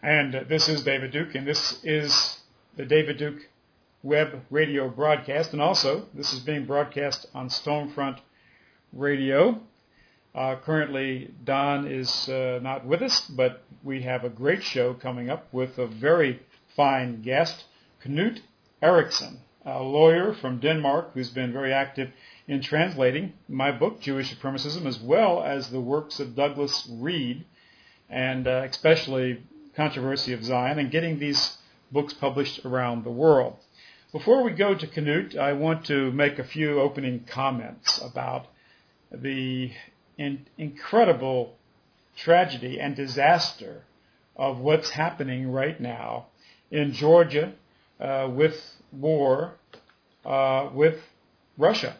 And this is David Duke, and this is the David Duke web radio broadcast. And also, this is being broadcast on Stonefront Radio. Currently, Don is not with us, but we have a great show coming up with a very fine guest, Knut Eriksson, a lawyer from Denmark who's been very active in translating my book, Jewish Supremacism, as well as the works of Douglas Reed, and especially Controversy of Zion, and getting these books published around the world. Before we go to Knut, I want to make a few opening comments about the incredible tragedy and disaster of what's happening right now in Georgia with war with Russia.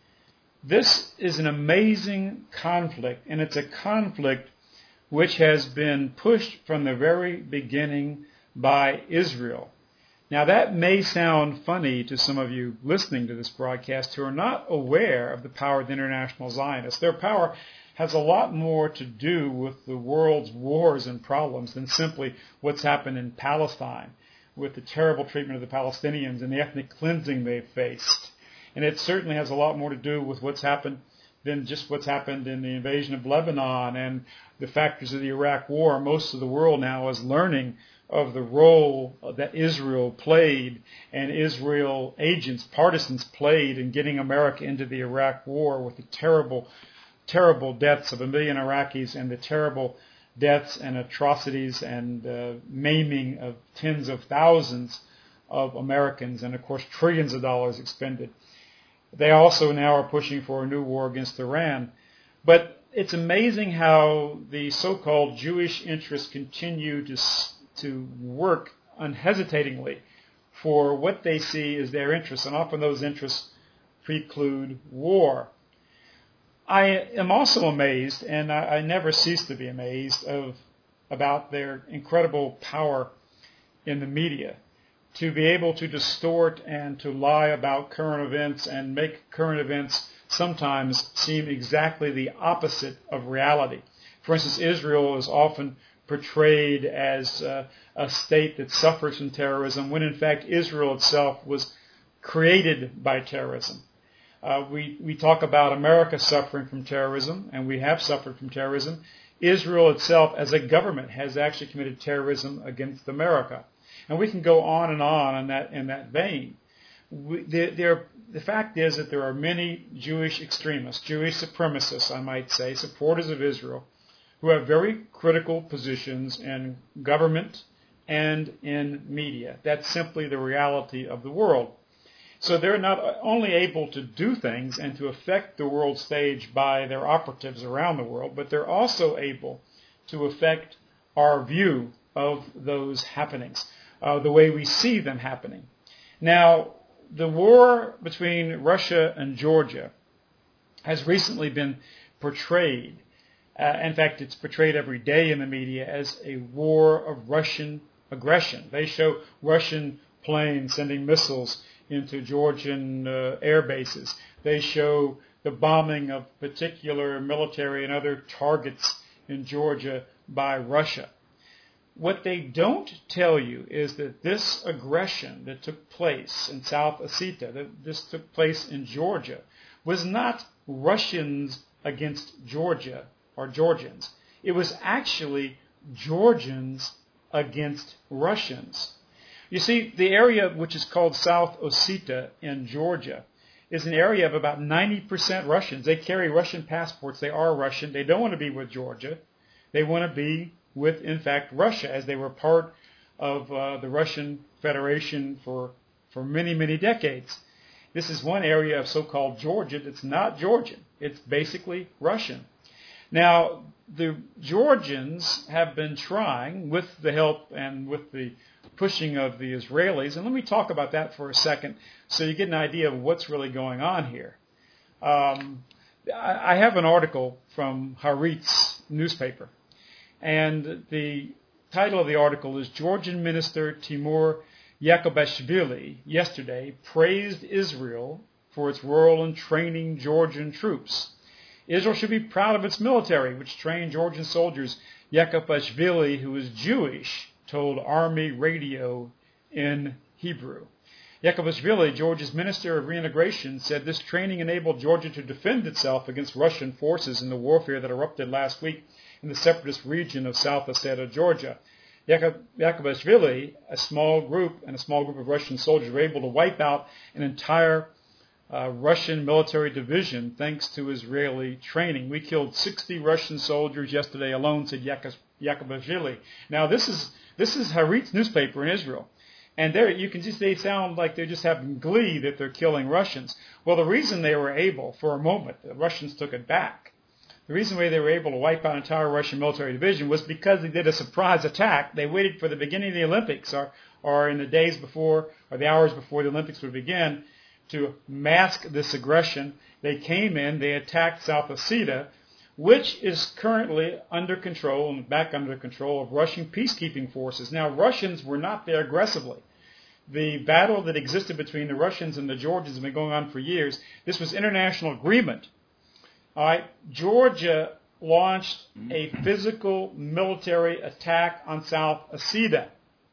This is an amazing conflict, and it's a conflict which has been pushed from the very beginning by Israel. Now, that may sound funny to some of you listening to this broadcast who are not aware of the power of the international Zionists. Their power has a lot more to do with the world's wars and problems than simply what's happened in Palestine, with the terrible treatment of the Palestinians and the ethnic cleansing they've faced. And it certainly has a lot more to do with what's happened than just what's happened in the invasion of Lebanon and the factors of the Iraq War. Most of the world now is learning of the role that Israel played and Israel agents, partisans played in getting America into the Iraq War with the terrible, terrible deaths of 1 million Iraqis and the terrible deaths and atrocities and maiming of tens of thousands of Americans, and of course trillions of dollars expended. They also now are pushing for a new war against Iran. But it's amazing how the so-called Jewish interests continue to work unhesitatingly for what they see as their interests, and often those interests preclude war. I am also amazed, and I never cease to be amazed, about their incredible power in the media to be able to distort and to lie about current events and make current events sometimes seem exactly the opposite of reality. For instance, Israel is often portrayed as a state that suffers from terrorism, when in fact Israel itself was created by terrorism. We talk about America suffering from terrorism, and we have suffered from terrorism. Israel itself as a government has actually committed terrorism against America. And we can go on and on in that vein. The fact is that there are many Jewish extremists, Jewish supremacists, I might say, supporters of Israel, who have very critical positions in government and in media. That's simply the reality of the world. So they're not only able to do things and to affect the world stage by their operatives around the world, but they're also able to affect our view of those happenings, the way we see them happening. Now, the war between Russia and Georgia has recently been portrayed, in fact, it's portrayed every day in the media, as a war of Russian aggression. They show Russian planes sending missiles into Georgian air bases. They show the bombing of particular military and other targets in Georgia by Russia. What they don't tell you is that this aggression that took place in South Ossetia, that this took place in Georgia, was not Russians against Georgia or Georgians. It was actually Georgians against Russians. You see, the area which is called South Ossetia in Georgia is an area of about 90% Russians. They carry Russian passports. They are Russian. They don't want to be with Georgia. They want to be with, in fact, Russia, as they were part of the Russian Federation for many, many decades. This is one area of so-called Georgia that's not Georgian. It's basically Russian. Now, the Georgians have been trying, with the help and with the pushing of the Israelis, and let me talk about that for a second so you get an idea of what's really going on here. I have an article from Haaretz newspaper, and the title of the article is Georgian Minister Timur Yakubashvili yesterday praised Israel for its role in training Georgian troops. Israel should be proud of its military, which trained Georgian soldiers. Yakubashvili, who is Jewish, told Army Radio in Hebrew. Yakubashvili, Georgia's Minister of Reintegration, said this training enabled Georgia to defend itself against Russian forces in the warfare that erupted last week in the separatist region of South Ossetia, Georgia. Yakubashvili, a small group of Russian soldiers were able to wipe out an entire Russian military division thanks to Israeli training. We killed 60 Russian soldiers yesterday alone, said Yakubashvili. Now this is Haaretz newspaper in Israel. And there you can just, they sound like they're just having glee that they're killing Russians. Well, the reason they were able, for a moment, the Russians took it back. The reason why they were able to wipe out an entire Russian military division was because they did a surprise attack. They waited for the beginning of the Olympics or in the days before or the hours before the Olympics would begin to mask this aggression. They came in, they attacked South Ossetia, which is currently under control and back under control of Russian peacekeeping forces. Now, Russians were not there aggressively. The battle that existed between the Russians and the Georgians has been going on for years. This was international agreement. All right, Georgia launched a physical military attack on South Ossetia.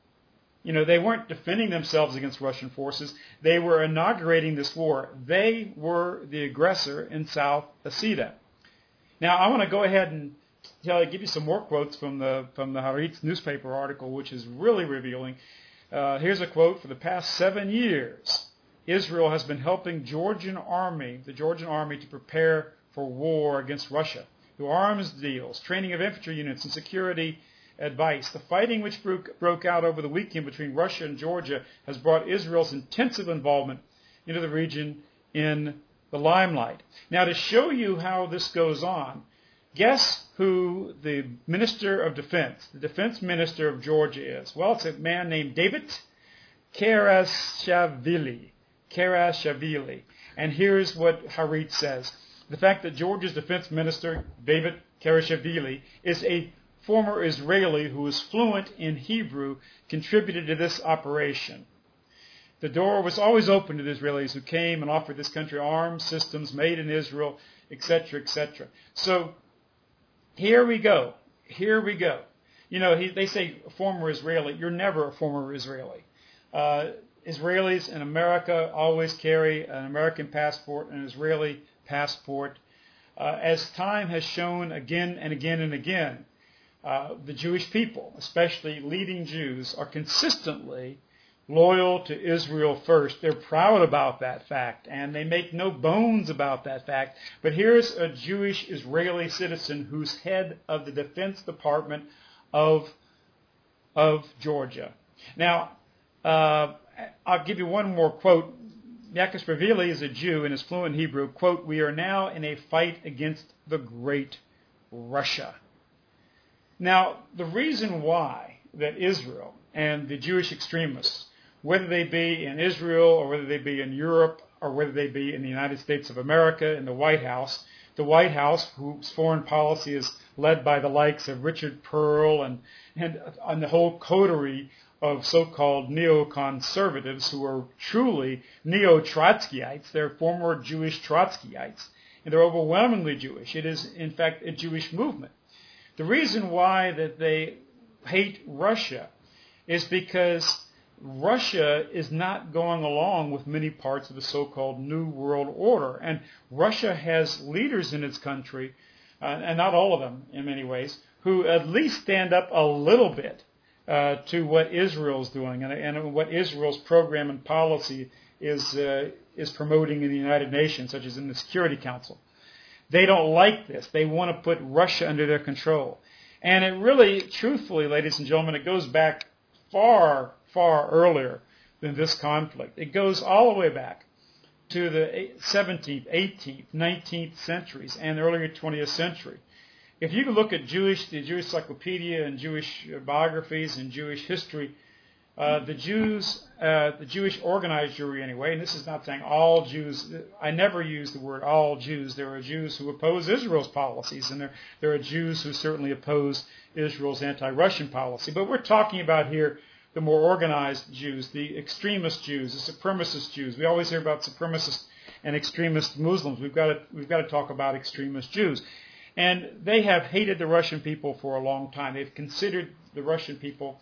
You know, they weren't defending themselves against Russian forces. They were inaugurating this war. They were the aggressor in South Ossetia. Now, I want to go ahead and give you some more quotes from the Haaretz newspaper article, which is really revealing. Here's a quote: "For the past 7 years, Israel has been helping the Georgian army to prepare for war against Russia through arms deals, training of infantry units, and security advice. The fighting which broke out over the weekend between Russia and Georgia has brought Israel's intensive involvement into the region in the limelight." Now, to show you how this goes on, guess who the Minister of Defense, the Defense Minister of Georgia is? Well, it's a man named David Karashvili. And here's what Haaretz says. The fact that Georgia's Defense Minister, David Karashvili, is a former Israeli who is fluent in Hebrew contributed to this operation. The door was always open to the Israelis who came and offered this country arms systems made in Israel, etc., etc. So here we go. You know, they say former Israeli. You're never a former Israeli. Israelis in America always carry an American passport and an Israeli passport. As time has shown again and again and again, the Jewish people, especially leading Jews, are consistently loyal to Israel first. They're proud about that fact, and they make no bones about that fact. But here's a Jewish Israeli citizen who's head of the Defense Department of Georgia. Now, I'll give you one more quote. Yakubashvili is a Jew and is fluent in Hebrew. Quote, "We are now in a fight against the great Russia." Now, the reason why that Israel and the Jewish extremists, whether they be in Israel or whether they be in Europe or whether they be in the United States of America, in the White House, whose foreign policy is led by the likes of Richard Pearl and the whole coterie of so-called neoconservatives who are truly neo-Trotskyites. They're former Jewish Trotskyites, and they're overwhelmingly Jewish. It is, in fact, a Jewish movement. The reason why that they hate Russia is because Russia is not going along with many parts of the so-called New World Order. And Russia has leaders in its country, and not all of them in many ways, who at least stand up a little bit to what Israel's doing and what Israel's program and policy is promoting in the United Nations, such as in the Security Council. They don't like this. They want to put Russia under their control. And it really, truthfully, ladies and gentlemen, it goes back far, far earlier than this conflict. It goes all the way back to the 17th, 18th, 19th centuries and the earlier 20th century. If you look at the Jewish Encyclopedia and Jewish biographies and Jewish history, the Jewish organized Jewry anyway, and this is not saying all Jews, I never use the word all Jews. There are Jews who oppose Israel's policies, and there are Jews who certainly oppose Israel's anti-Russian policy. But we're talking about here the more organized Jews, the extremist Jews, the supremacist Jews. We always hear about supremacist and extremist Muslims. We've got to talk about extremist Jews. And they have hated the Russian people for a long time. They've considered the Russian people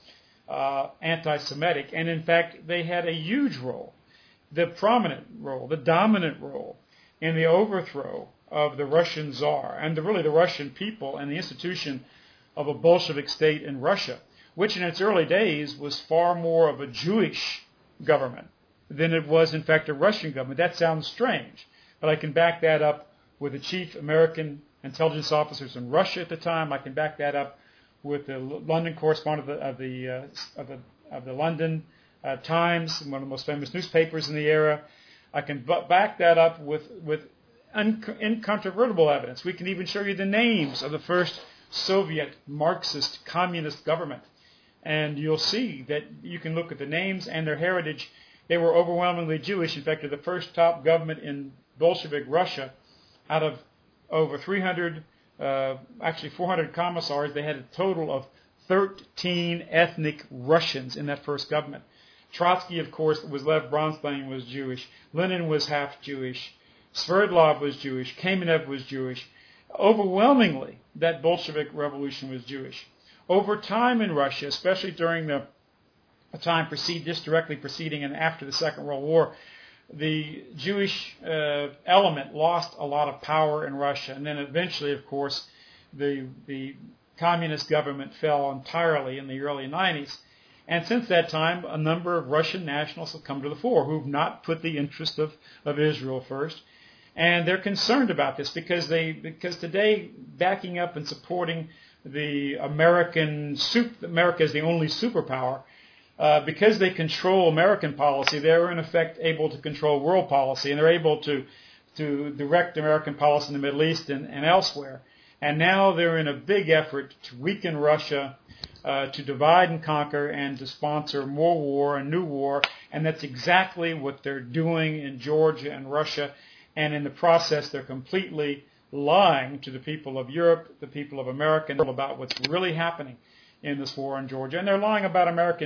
anti-Semitic. And in fact, they had a huge role, the prominent role, the dominant role in the overthrow of the Russian Tsar and really the Russian people and the institution of a Bolshevik state in Russia, which in its early days was far more of a Jewish government than it was, in fact, a Russian government. That sounds strange, but I can back that up with the chief American intelligence officers in Russia at the time. I can back that up with the London correspondent of the London Times, one of the most famous newspapers in the era. I can back that up with incontrovertible evidence. We can even show you the names of the first Soviet Marxist communist government. And you'll see that you can look at the names and their heritage. They were overwhelmingly Jewish. In fact, they're the first top government in Bolshevik Russia. Out of over 400 commissars, they had a total of 13 ethnic Russians in that first government. Trotsky, of course, was Lev Bronstein was Jewish. Lenin was half Jewish. Sverdlov was Jewish. Kamenev was Jewish. Overwhelmingly, that Bolshevik revolution was Jewish. Over time in Russia, especially during the time directly preceding and after the Second World War, the Jewish element lost a lot of power in Russia. And then eventually, of course, the communist government fell entirely in the early 90s. And since that time, a number of Russian nationalists have come to the fore who have not put the interest of Israel first. And they're concerned about this because today, backing up and supporting the America is the only superpower, because they control American policy, they're in effect able to control world policy, and they're able to direct American policy in the Middle East and elsewhere. And now they're in a big effort to weaken Russia, to divide and conquer, and to sponsor more war and new war. And that's exactly what they're doing in Georgia and Russia. And in the process, they're completely lying to the people of Europe, the people of America, about what's really happening in this war in Georgia. And they're lying about America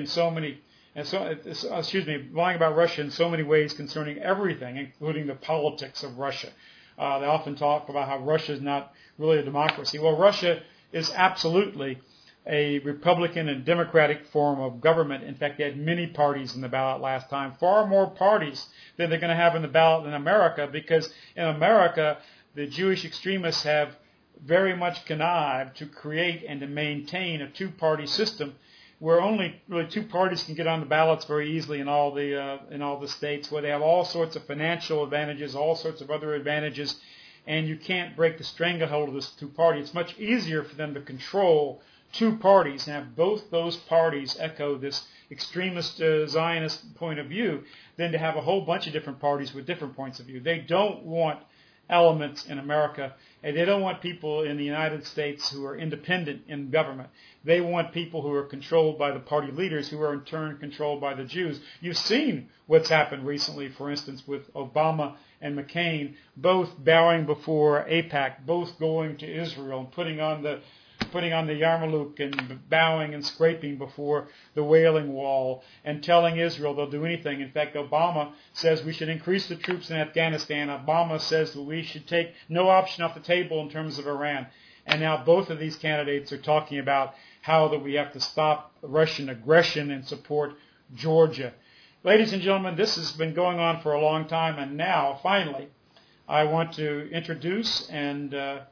lying about Russia in so many ways concerning everything, including the politics of Russia. They often talk about how Russia is not really a democracy. Well, Russia is absolutely a Republican and Democratic form of government. In fact, they had many parties in the ballot last time, far more parties than they're going to have in the ballot in America, because in America, the Jewish extremists have very much connived to create and to maintain a two-party system where only really two parties can get on the ballots very easily in all the states, where they have all sorts of financial advantages, all sorts of other advantages, and you can't break the stranglehold of this two parties. It's much easier for them to control two parties and have both those parties echo this extremist Zionist point of view than to have a whole bunch of different parties with different points of view. They don't want elements in America, and they don't want people in the United States who are independent in government. They want people who are controlled by the party leaders, who are in turn controlled by the Jews. You've seen what's happened recently, for instance, with Obama and McCain, both bowing before AIPAC, both going to Israel and putting on the yarmulke and bowing and scraping before the Wailing Wall and telling Israel they'll do anything. In fact, Obama says we should increase the troops in Afghanistan. Obama says that we should take no option off the table in terms of Iran. And now both of these candidates are talking about how that we have to stop Russian aggression and support Georgia. Ladies and gentlemen, this has been going on for a long time, and now, finally, I want to introduce and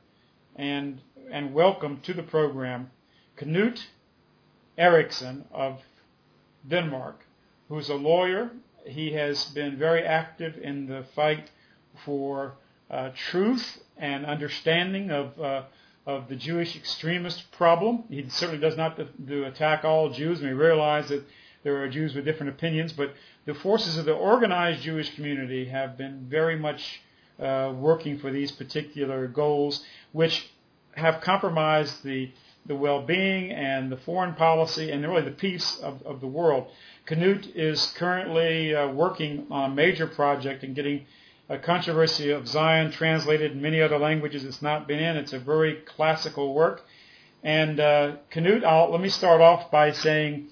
welcome to the program Knut Eriksson of Denmark, who's a lawyer. He has been very active in the fight for truth and understanding of the Jewish extremist problem. He certainly does not do attack all Jews, and we realize that there are Jews with different opinions, but the forces of the organized Jewish community have been very much working for these particular goals, which have compromised the well-being and the foreign policy and really the peace of the world. Knut is currently working on a major project and getting a Controversy of Zion translated in many other languages it's not been in. It's a very classical work. And Knut, let me start off by saying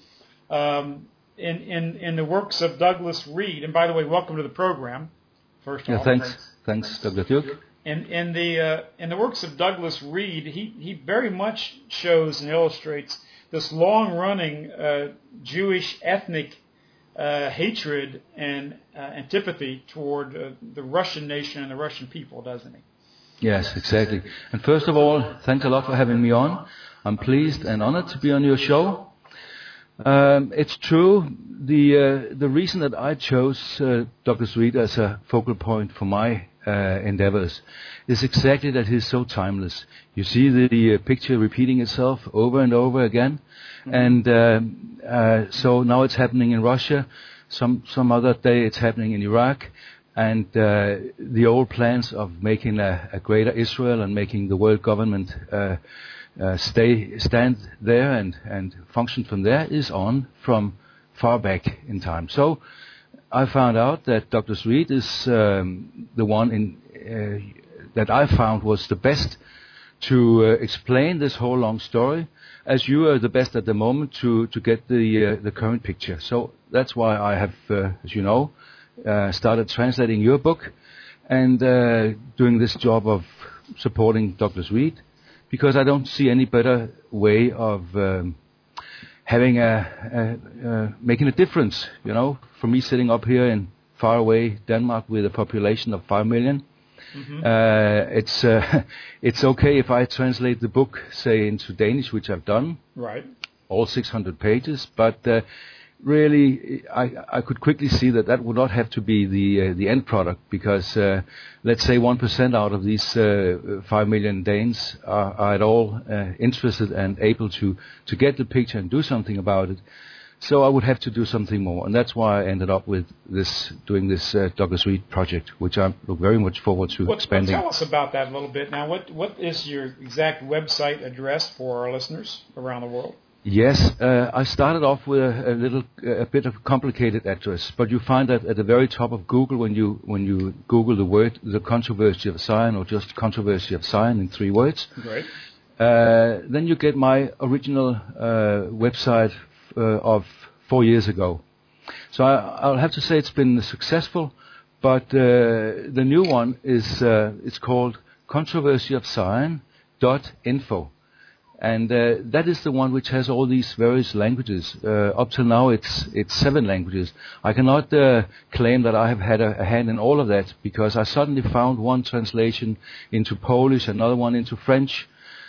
in the works of Douglas Reed, and by the way, welcome to the program, first of all. Thanks, Dr. Duke. In the works of Douglas Reed, he very much shows and illustrates this long-running Jewish ethnic hatred and antipathy toward the Russian nation and the Russian people, doesn't he? Yes, exactly. And first of all, thanks a lot for having me on. I'm pleased and honored to be on your show. It's true. The reason that I chose Dr. Sweet as a focal point for my endeavors is exactly that he's so timeless. You see the picture repeating itself over and over again, and so now it's happening in Russia. Some other day it's happening in Iraq, and the old plans of making a greater Israel and making the world government stand there and function from there is on from far back in time. So I found out that Dr. Sweet is the one that I found was the best to explain this whole long story, as you are the best at the moment to get the current picture. So that's why I have, as you know, started translating your book and doing this job of supporting Dr. Sweet, because I don't see any better way of having making a difference. You know, for me sitting up here in faraway Denmark with a population of 5 million, it's okay if I translate the book, say, into Danish, which I've done, right, all 600 pages, but really, I could quickly see that would not have to be the end product, because let's say 1% out of these 5 million Danes are at all interested and able to get the picture and do something about it. So I would have to do something more, and that's why I ended up with doing this Dr. Sweet project, which I look very much forward to expanding. Tell us about that a little bit. Now, what is your exact website address for our listeners around the world? Yes, I started off with a bit of a complicated address, but you find that at the very top of Google when you Google the word "the controversy of Zion" or just "controversy of Zion" in 3 words. Great. Then you get my original website of 4 years ago. So I'll have to say it's been successful, but the new one is it's called controversyofzion.info. And that is the one which has all these various languages. Up till now, it's 7 languages. I cannot claim that I have had a hand in all of that, because I suddenly found one translation into Polish, another one into French,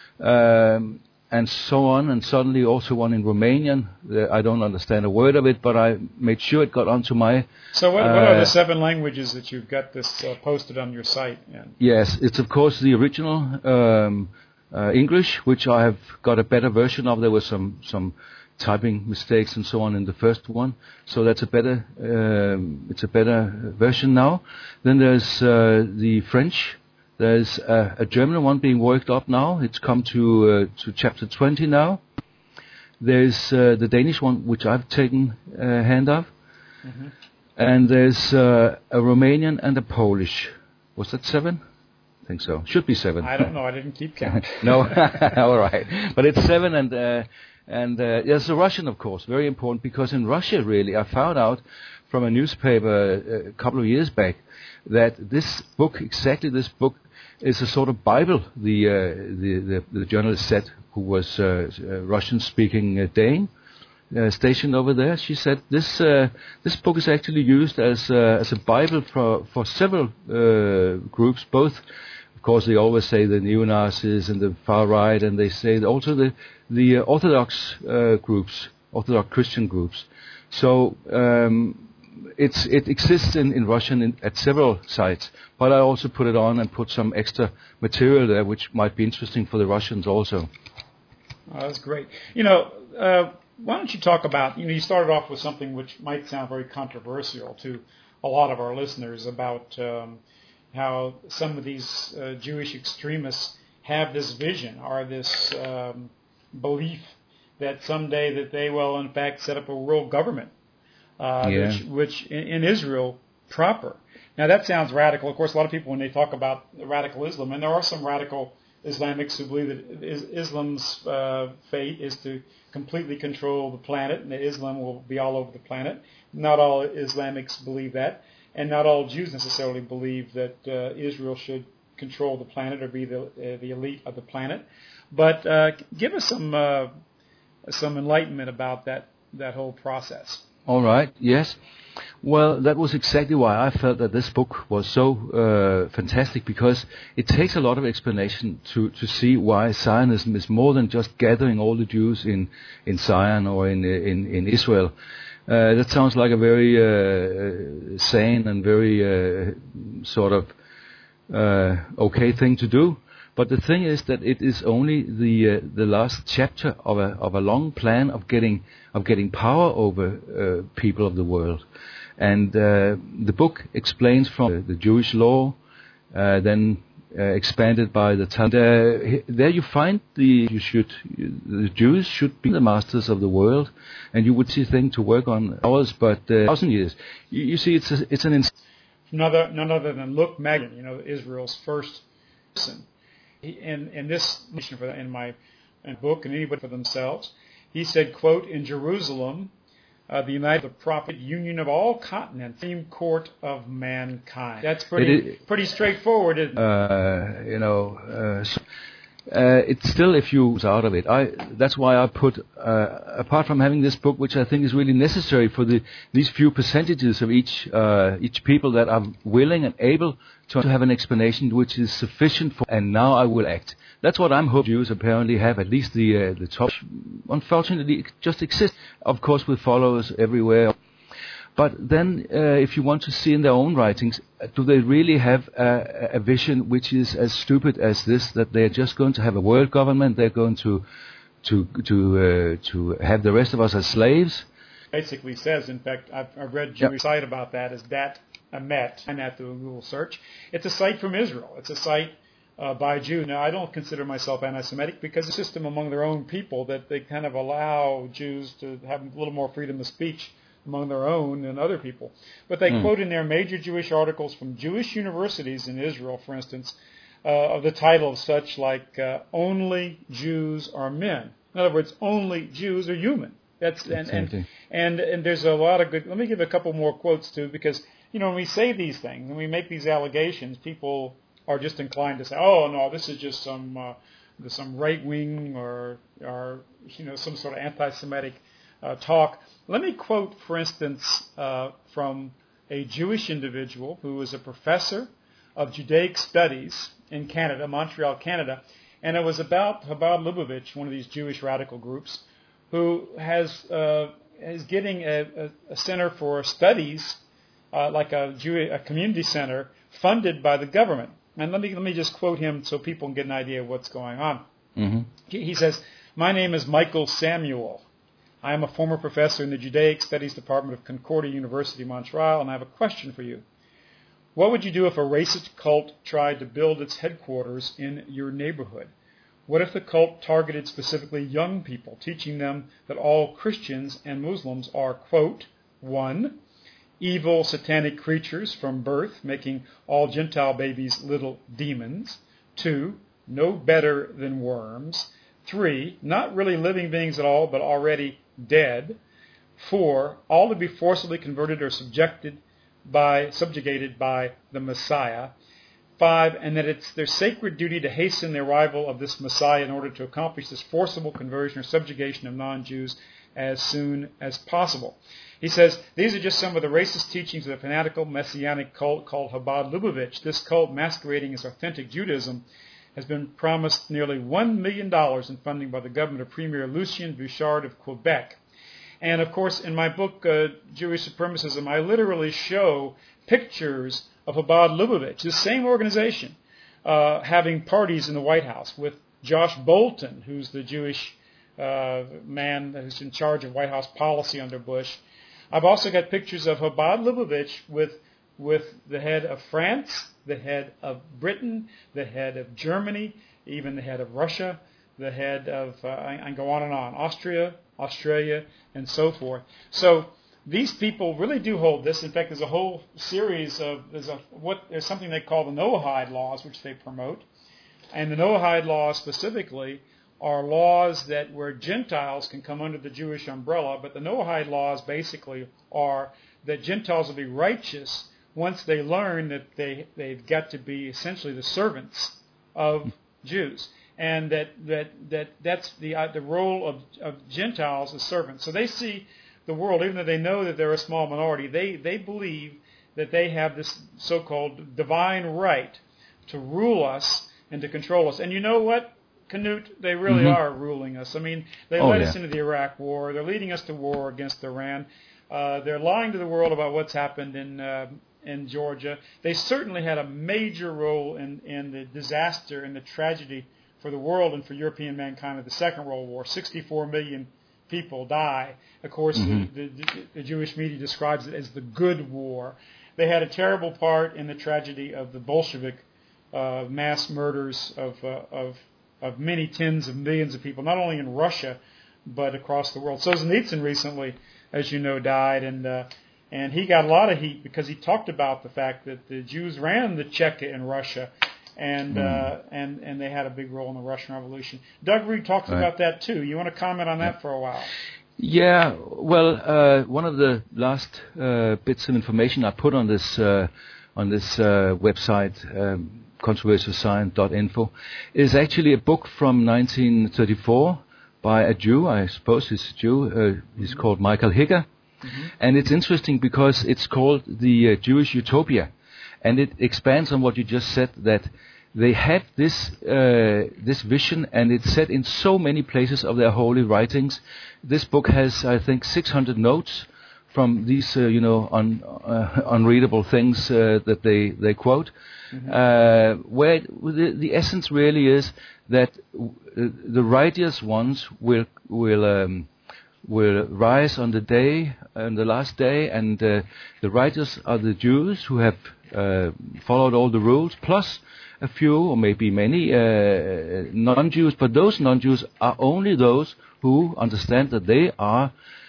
and so on, and suddenly also one in Romanian. I don't understand a word of it, but I made sure it got onto my... So what are the 7 languages that you've got this posted on your site in? Yes, it's of course the original... English, which I have got a better version of. There were some typing mistakes and so on in the first one, so that's a better version now. Then there's the French. There's a German one being worked up now. It's come to chapter 20 now. There's the Danish one, which I've taken hand of, and there's a Romanian and a Polish. Was that 7? I think so. Should be 7. I don't know. I didn't keep count. No, all right. But it's 7, and there's the Russian, of course, very important, because in Russia, really, I found out from a newspaper a couple of years back that this book is a sort of Bible. The journalist said, who was Russian-speaking Dane, stationed over there. She said this book is actually used as a Bible for several groups, both. Of course, they always say the neo-Nazis and the far right, and they say also the Orthodox groups, Orthodox Christian groups. So it exists in Russian at several sites, but I also put it on and put some extra material there, which might be interesting for the Russians also. Oh, that's great. Why don't you talk about, you started off with something which might sound very controversial to a lot of our listeners about how some of these Jewish extremists have this vision or this belief that someday that they will in fact set up a world government, which in Israel proper. Now that sounds radical. Of course, a lot of people, when they talk about radical Islam, and there are some radical Islamics who believe that Islam's fate is to completely control the planet, and that Islam will be all over the planet. Not all Islamics believe that, and not all Jews necessarily believe that Israel should control the planet or be the elite of the planet. But give us some some enlightenment about that whole process. All right. Yes. Well, that was exactly why I felt that this book was so fantastic, because it takes a lot of explanation to see why Zionism is more than just gathering all the Jews in Zion or in Israel. That sounds like a very sane and very sort of okay thing to do. But the thing is that it is only the last chapter of a long plan of getting power over people of the world. And the book explains from the Jewish law, then expanded by the Talmud. There you find the Jews should be the masters of the world, and you would see things to work on ours, but 1,000 years. You see, it's an none other than Luke Magnon, Israel's first person. In this in my book, and anybody for themselves, he said, quote, "In Jerusalem, the United Prophet Union of all continents, Supreme Court of mankind." That's pretty straightforward, isn't it? It's still a few out of it. That's why I put, apart from having this book, which I think is really necessary for these few percentages of each people that are willing and able to have an explanation which is sufficient for. And now I will act. That's what I'm hoping Jews apparently have. At least the top. Unfortunately, it just exists, of course, with followers everywhere. But then, if you want to see in their own writings, do they really have a vision which is as stupid as this? That they're just going to have a world government? They're going to have the rest of us as slaves? Basically says, in fact, I've read a Jewish site about that. Is Dat Emet, and at the Google search, it's a site from Israel. It's a site by Jew. Now, I don't consider myself anti-Semitic because it's a system among their own people that they kind of allow Jews to have a little more freedom of speech among their own than other people. But they quote in their major Jewish articles from Jewish universities in Israel, for instance, of the title of such like, "Only Jews are men." In other words, only Jews are human. And there's a lot of good. Let me give a couple more quotes too, because when we say these things and we make these allegations, people are just inclined to say, "Oh no, this is just some right wing or some sort of anti-Semitic talk." Let me quote, for instance, from a Jewish individual who is a professor of Judaic studies in Canada, Montreal, Canada, and it was about Chabad Lubavitch, one of these Jewish radical groups, who is getting a center for studies, like a community center funded by the government. And let me just quote him so people can get an idea of what's going on. Mm-hmm. He says, "My name is Michael Samuel. I am a former professor in the Judaic Studies Department of Concordia University, Montreal, and I have a question for you. What would you do if a racist cult tried to build its headquarters in your neighborhood? What if the cult targeted specifically young people, teaching them that all Christians and Muslims are, quote, 1, evil satanic creatures from birth, making all Gentile babies little demons, 2, no better than worms, 3, not really living beings at all, but already dead, 4, all to be forcibly converted or subjugated by the Messiah, 5, and that it's their sacred duty to hasten the arrival of this Messiah in order to accomplish this forcible conversion or subjugation of non-Jews as soon as possible." He says, these are just some of the racist teachings of the fanatical messianic cult called Chabad Lubavitch. This cult, masquerading as authentic Judaism, has been promised nearly $1 million in funding by the government of Premier Lucien Bouchard of Quebec. And, of course, in my book, Jewish Supremacism, I literally show pictures of Chabad Lubavitch, this same organization, having parties in the White House with Josh Bolton, who's the Jewish man who's in charge of White House policy under Bush. I've also got pictures of Chabad Lubavitch with the head of France, the head of Britain, the head of Germany, even the head of Russia, the head of, I go on and on, Austria, Australia, and so forth. So these people really do hold this. In fact, there's a whole series of, there's something they call the Noahide laws, which they promote. And the Noahide laws specifically are laws that where Gentiles can come under the Jewish umbrella, but the Noahide laws basically are that Gentiles will be righteous once they learn that they've got to be essentially the servants of Jews. and that's the role of Gentiles as servants. So they see the world, even though they know that they're a small minority, they believe that they have this so-called divine right to rule us and to control us. And you know what, Knut? They really are ruling us. I mean, they led us into the Iraq War. They're leading us to war against Iran. They're lying to the world about what's happened in Georgia. They certainly had a major role in the disaster and the tragedy for the world and for European mankind of the Second World War. 64 million people die. Of course, the Jewish media describes it as the good war. They had a terrible part in the tragedy of the Bolshevik mass murders of many tens of millions of people, not only in Russia, but across the world. Solzhenitsyn recently, as you know, died, and he got a lot of heat because he talked about the fact that the Jews ran the Cheka in Russia, and they had a big role in the Russian Revolution. Doug Reed talks about that too. You want to comment on that for a while? Yeah, well, one of the last bits of information I put on this website, controversialscience.info, is actually a book from 1934 by a Jew. I suppose he's a Jew. He's called Michael Hicker, and it's interesting because it's called the Jewish Utopia, and it expands on what you just said, that they had this vision, and it's said in so many places of their holy writings. This book has, I think, 600 notes from these, unreadable things that they quote, where the essence really is that the righteous ones will rise on the last day, and the righteous are the Jews who have followed all the rules, plus a few or maybe many non-Jews, but those non-Jews are only those who understand that they are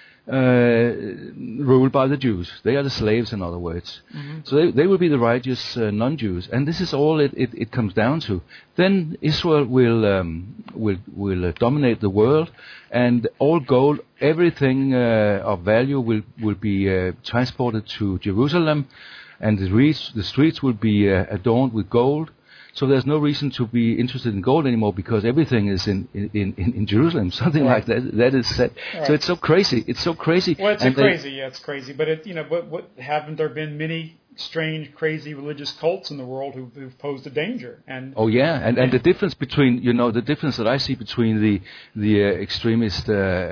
ruled by the Jews. They are the slaves, in other words. So they will be the righteous non-Jews, and this is all it comes down to. Then Israel will dominate the world, and all gold, everything of value will be transported to Jerusalem, and the streets will be adorned with gold. So there's no reason to be interested in gold anymore because everything is in Jerusalem. Something like that is said. So it's so crazy. It's so crazy. Well, it's crazy. But what haven't there been many strange, crazy religious cults in the world who've posed a danger? And the difference between the difference that I see between the extremist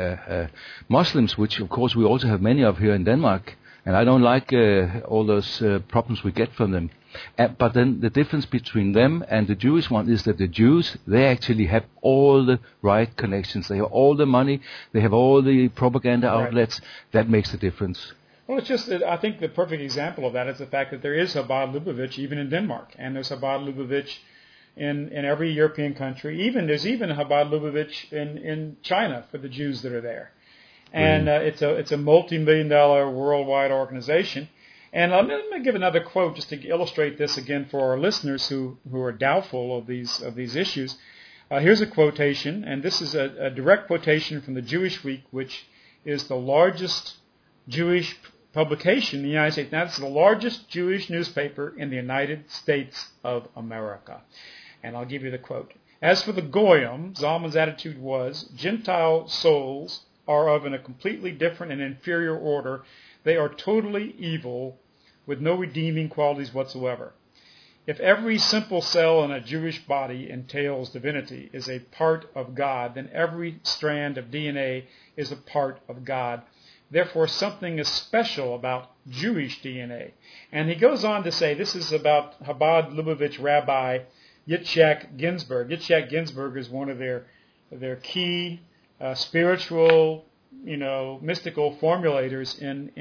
Muslims, which of course we also have many of here in Denmark, and I don't like all those problems we get from them. But then the difference between them and the Jewish one is that the Jews, they actually have all the right connections. They have all the money. They have all the propaganda outlets. That makes the difference. Well, it's just that I think the perfect example of that is the fact that there is Chabad Lubavitch even in Denmark, and there's Chabad Lubavitch in every European country. There's even a Chabad Lubavitch in China for the Jews that are there. And it's a multi-million-dollar worldwide organization. And let me give another quote just to illustrate this again for our listeners who are doubtful of these issues. Here's a quotation, and this is a direct quotation from the Jewish Week, which is the largest Jewish publication in the United States. Now, it's the largest Jewish newspaper in the United States of America. And I'll give you the quote. As for the Goyim, Zalman's attitude was, Gentile souls are of a completely different and inferior order. They are totally evil, with no redeeming qualities whatsoever. If every simple cell in a Jewish body entails divinity, is a part of God, then every strand of DNA is a part of God. Therefore, something is special about Jewish DNA. And he goes on to say, this is about Chabad Lubavitch Rabbi Yitzhak Ginsburg. Yitzhak Ginsburg is one of their key spiritual, mystical formulators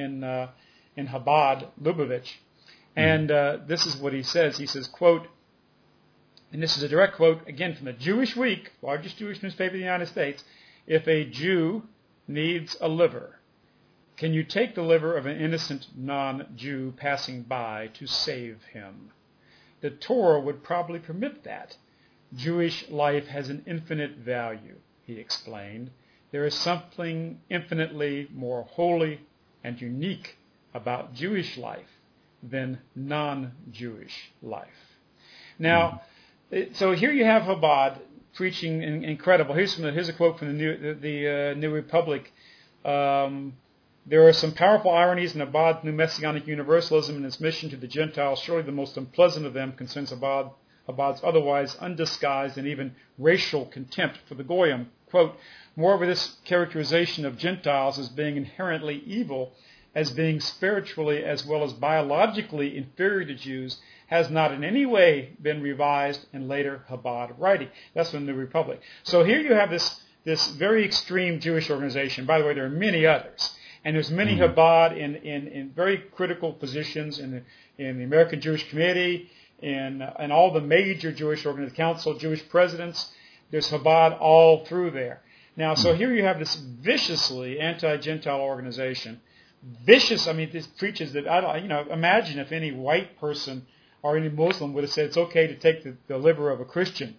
in Chabad Lubavitch. And this is what he says. He says, quote, and this is a direct quote, again, from the Jewish Week, largest Jewish newspaper in the United States, if a Jew needs a liver, can you take the liver of an innocent non-Jew passing by to save him? The Torah would probably permit that. Jewish life has an infinite value, he explained. There is something infinitely more holy and unique about Jewish life than non-Jewish life. Now, so here you have Chabad preaching incredible. Here's a quote from the New Republic. There are some powerful ironies in Chabad's new messianic universalism and its mission to the Gentiles. Surely the most unpleasant of them concerns Chabad's otherwise undisguised and even racial contempt for the Goyim. Quote, moreover, this characterization of Gentiles as being inherently evil, as being spiritually as well as biologically inferior to Jews, has not in any way been revised in later Chabad writing. That's from the New Republic. So here you have this very extreme Jewish organization. By the way, there are many others. And there's many Chabad in very critical positions in the American Jewish Committee, in all the major Jewish organizations, Council of Jewish Presidents. There's Chabad all through there. Now, so here you have this viciously anti-Gentile organization. Vicious, I mean, this preaches that, imagine if any white person or any Muslim would have said it's okay to take the liver of a Christian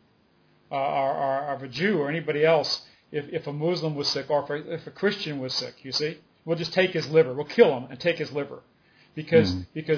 or of a Jew or anybody else if a Muslim was sick or if a Christian was sick, you see. We'll just take his liver. We'll kill him and take his liver because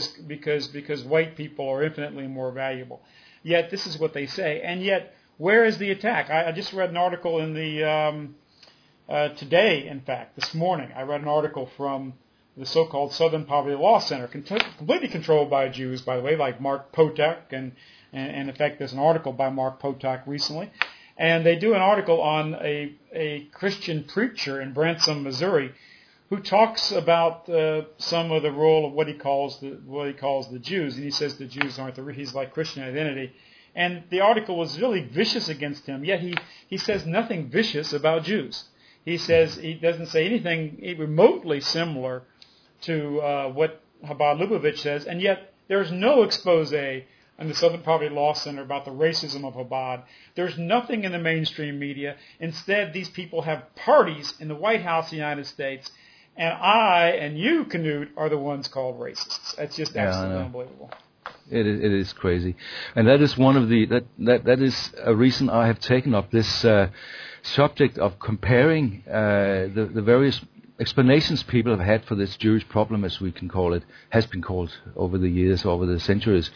white people are infinitely more valuable. Yet this is what they say. And yet, where is the attack? I just read an article in the today, in fact, this morning. I read an article from the so-called Southern Poverty Law Center, completely controlled by Jews, by the way, like Mark Potok. And in fact, there's an article by Mark Potok recently. And they do an article on a Christian preacher in Branson, Missouri, who talks about some of the role of what he calls the Jews, and he says the Jews aren't he's like Christian identity, and the article was really vicious against him. Yet he says nothing vicious about Jews. He doesn't say anything remotely similar to what Chabad Lubavitch says, and yet there's no expose in the Southern Poverty Law Center about the racism of Chabad. There's nothing in the mainstream media. Instead, these people have parties in the White House of the United States. And I and you, Knut, are the ones called racists. That's just absolutely unbelievable. It is crazy, and that is one of that is a reason I have taken up this subject of comparing the various explanations people have had for this Jewish problem, as we can call it, has been called over the years, over the centuries.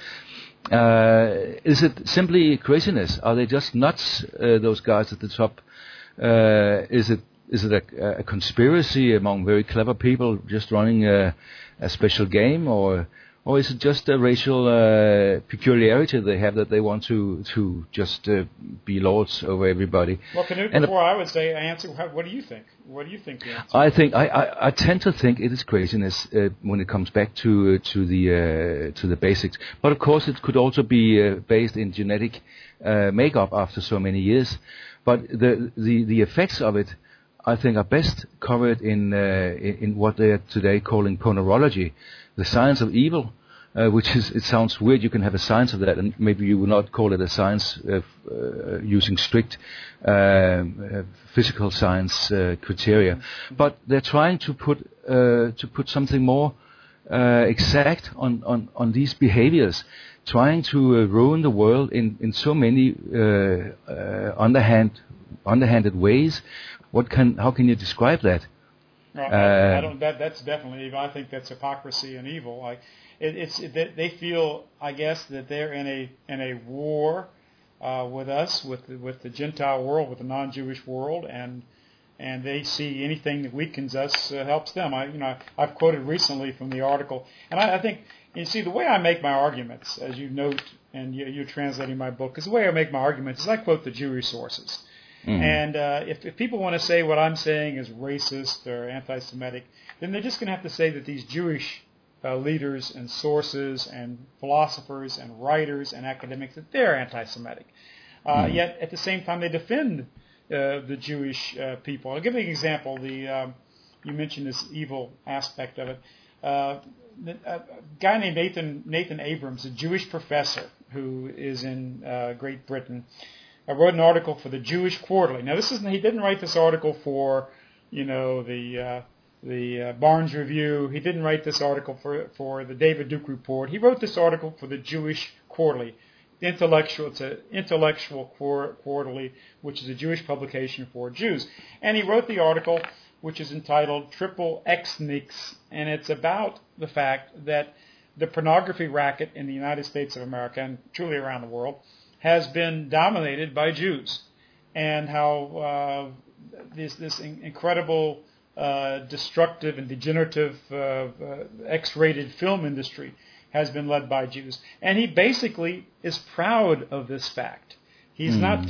Is it simply craziness? Are they just nuts? Those guys at the top? Is it a conspiracy among very clever people just running a special game, or is it just a racial peculiarity they have that they want to just be lords over everybody? Well, Knut, before I would say answer, what do you think? What do you think the answer? I think I tend to think it is craziness when it comes back to the basics. But of course, it could also be based in genetic makeup after so many years. But the effects of it, I think, are best covered in what they are today calling ponerology, the science of evil, which is, it sounds weird, you can have a science of that, and maybe you would not call it a science using strict physical science criteria. But they're trying to put something more exact on these behaviors, trying to ruin the world in so many underhanded ways. How can you describe that? No, that's definitely evil. I think that's hypocrisy and evil. Like they feel, I guess, that they're in a war with us, with the Gentile world, with the non-Jewish world, and they see anything that weakens us helps them. I've quoted recently from the article, and I think, you see, the way I make my arguments, as you note, and you're translating my book, is the way I make my arguments is I quote the Jewish sources. Mm-hmm. And if people want to say what I'm saying is racist or anti-Semitic, then they're just going to have to say that these Jewish leaders and sources and philosophers and writers and academics, that they're anti-Semitic. Yet at the same time they defend the Jewish people. I'll give you an example. You mentioned this evil aspect of it. A guy named Nathan Abrams, a Jewish professor who is in Great Britain, I wrote an article for the Jewish Quarterly. Now, he didn't write this article for, the Barnes Review. He didn't write this article for the David Duke Report. He wrote this article for the Jewish Quarterly, it's an intellectual quarterly, which is a Jewish publication for Jews. And he wrote the article, which is entitled Triple Xniks, and it's about the fact that the pornography racket in the United States of America, and truly around the world, has been dominated by Jews. and how this incredible, destructive and degenerative X-rated film industry has been led by Jews, and he basically is proud of this fact. He's not